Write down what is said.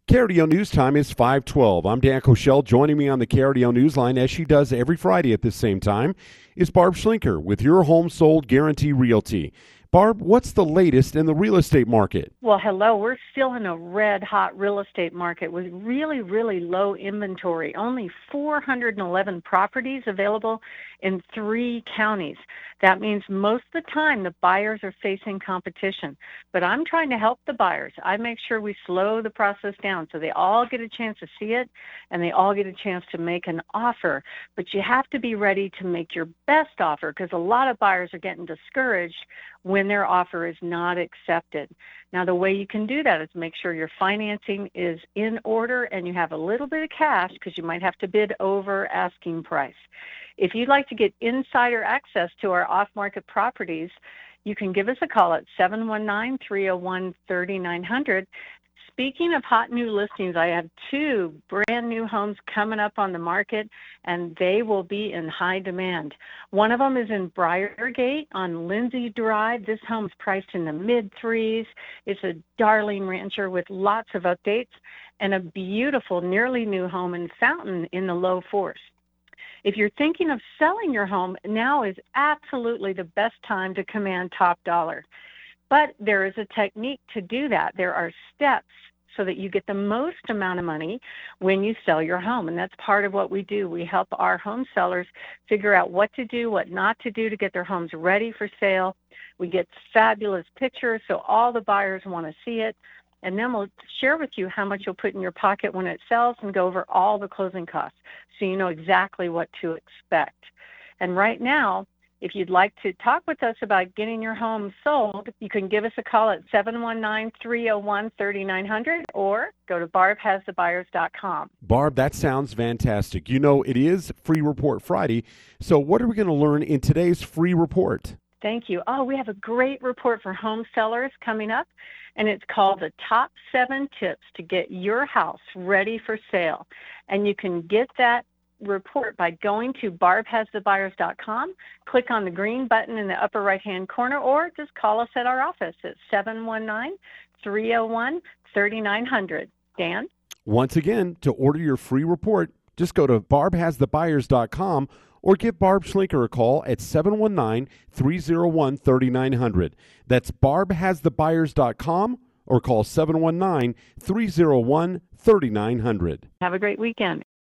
KRDO News Time is 5:12. I'm Dan Koshel. Joining me on the KRDO Newsline, as she does every Friday at this same time, is Barb Schlinker with Your Home Sold Guarantee Realty. Barb, what's the latest in the real estate market? Well, hello. We're still in a red-hot real estate market with really, really low inventory. Only 411 properties available in 3 counties. That means most of the time the buyers are facing competition. But I'm trying to help the buyers. I make sure we slow the process down so they all get a chance to see it and they all get a chance to make an offer. But you have to be ready to make your best offer because a lot of buyers are getting discouraged when their offer is not accepted. Now, the way you can do that is make sure your financing is in order and you have a little bit of cash because you might have to bid over asking price. If you'd like to get insider access to our off-market properties, you can give us a call at 719-301-3900. Speaking of hot new listings, I have 2 brand new homes coming up on the market, and they will be in high demand. One of them is in Briargate on Lindsay Drive. This home is priced in the mid-3s. It's a darling rancher with lots of updates and a beautiful, nearly new home in Fountain in the low 4s. If you're thinking of selling your home, now is absolutely the best time to command top dollar. But there is a technique to do that. There are steps so that you get the most amount of money when you sell your home. And that's part of what we do. We help our home sellers figure out what to do, what not to do to get their homes ready for sale. We get fabulous pictures, so all the buyers want to see it. And then we'll share with you how much you'll put in your pocket when it sells and go over all the closing costs so you know exactly what to expect. And right now, if you'd like to talk with us about getting your home sold, you can give us a call at 719-301-3900 or go to barbhasthebuyers.com. Barb, that sounds fantastic. You know, it is Free Report Friday, so what are we going to learn in today's free report? Thank you. Oh, we have a great report for home sellers coming up, and it's called the Top 7 Tips to Get Your House Ready for Sale. And you can get that report by going to barbhasthebuyers.com, click on the green button in the upper right-hand corner, or just call us at our office at 719-301-3900. Dan? Once again, to order your free report, just go to barbhasthebuyers.com or give Barb Schlinker a call at 719-301-3900. That's barbhasthebuyers.com or call 719-301-3900. Have a great weekend.